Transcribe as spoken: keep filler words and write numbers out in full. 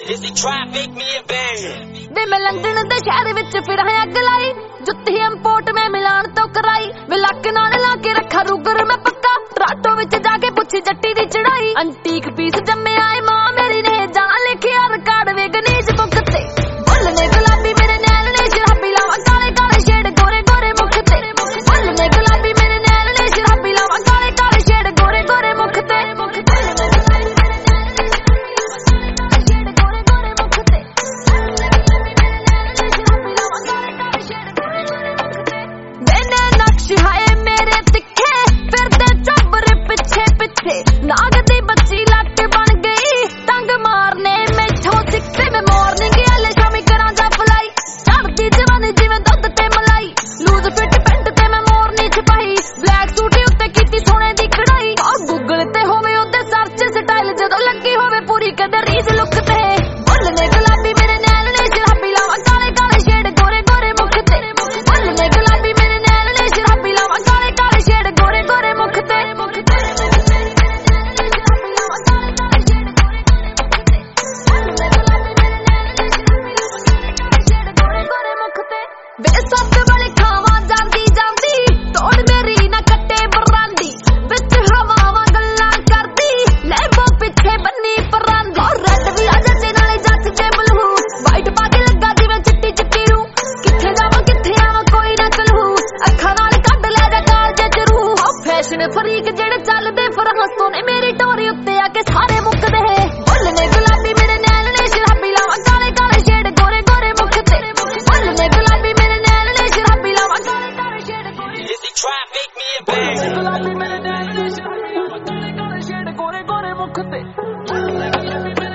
वे मैं लंदन दे शहर विच फिर है अग लाई जुत्ती इंपोर्ट में मिलान तो कराई वे लक नाल ला के रखा रुगर मैं पक्का टराटो विच जाके पुछी जट्टी दी चढ़ाई अंटीक पीस जम्मे आए मां मेरी ने जान लिखिया रिकॉर्ड वे गनीज बुक ते बोलने गुलाबी मेरे नैन ने शराबी लावा काले काले शेड गोरे गोरे मुख ते बोलने गुलाबी मेरे नैन ने शराबी लावा काले काले शेड गोरे गोरे मुख ते नाग दी बच्ची लट बन गई तंग मारने मैथों सिक्के में मॉर्निंग वाले शामी करा जा फलाई चढ़ती जवानी जिवें दुध ते मलाई लूज फिट पैंट ते मैं मोरनी छपाई ब्लैक सूट उत्ते कीती सोने दी कढ़ाई और गूगल ते होवे ओदे सर्च स्टाइल जदों लगी होवे पूरी कदे रीज लुक ते बोलने गुलाबी मेरे नैन ने शराबी लावा काले काले शेड गोरे गोरे मुख ते बोलने गुलाबी मेरे नैन ने शराबी लावा काले काले शेड गोरे गोरे मुख ते सत वाले खावा जांदी जांदी तोड़ मेरी ना कट्टे बरांदी विच हवावां गल्लां करदी लैबो पिछे बन्नी परांदी और रेड भी आ जाते नाले जच ते बलू वाइट पा के लगा जिवें चिट्टी चिट्टी रू किथे जावां किथे आवां कोई ना चलू अखां नाल कढ ले जा कालजे च रू ओ फैशन फरीक जेड़े चलदे फ्रांस तो ने मेरी टोरी उत्ते आके सारे मुकदे बोलने गुलाबी मेरे नैन ने शराबी लावा काले काले शेड गोरे गोरे मुख ते बोलने गुलाबी गुलाबी मेरे नैन ने शराबी लावा काले काले शेड गोरे गोरे मुख ते